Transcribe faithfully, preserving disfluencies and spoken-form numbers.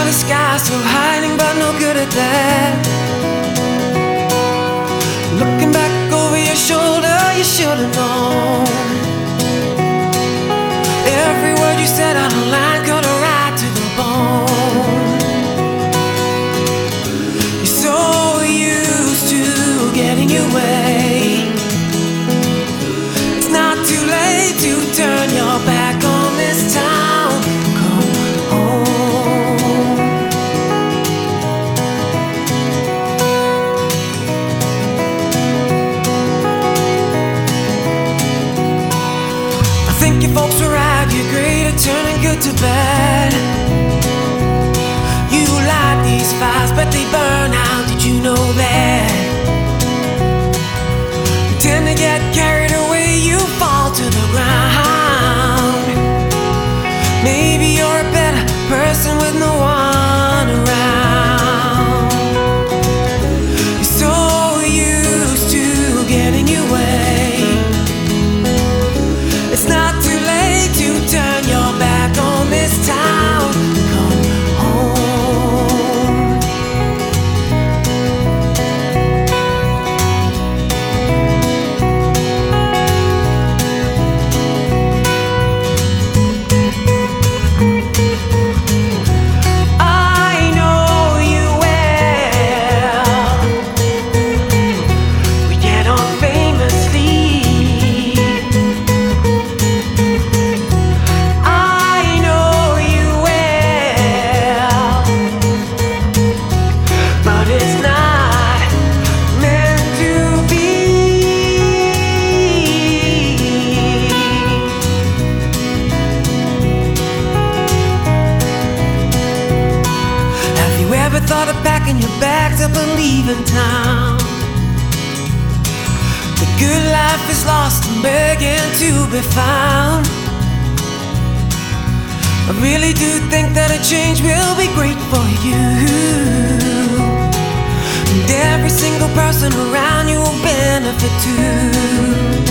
the sky, still hiding, but no good at that. Looking back over your shoulder, you should've known. Every word you said out of line could've right to the bone. You're so used to getting your way. It's not too late to turn your back on this town. Come home. I think your folks were right, you're great at turning good to bad. You light these fires, but they burn out, did you know that? You tend to get carried away, you fall to the ground. Maybe you're a better person with no one around. You're so used to getting your way. It's not too late to turn your back on this town. Come home. I know you well. We get on famously. I know you well, but it's not meant to be. Have you ever thought of packing your bags up and leaving town? The good life is lost and begging to be found. I really do think that a change will be great for you, and every single person around you will benefit too.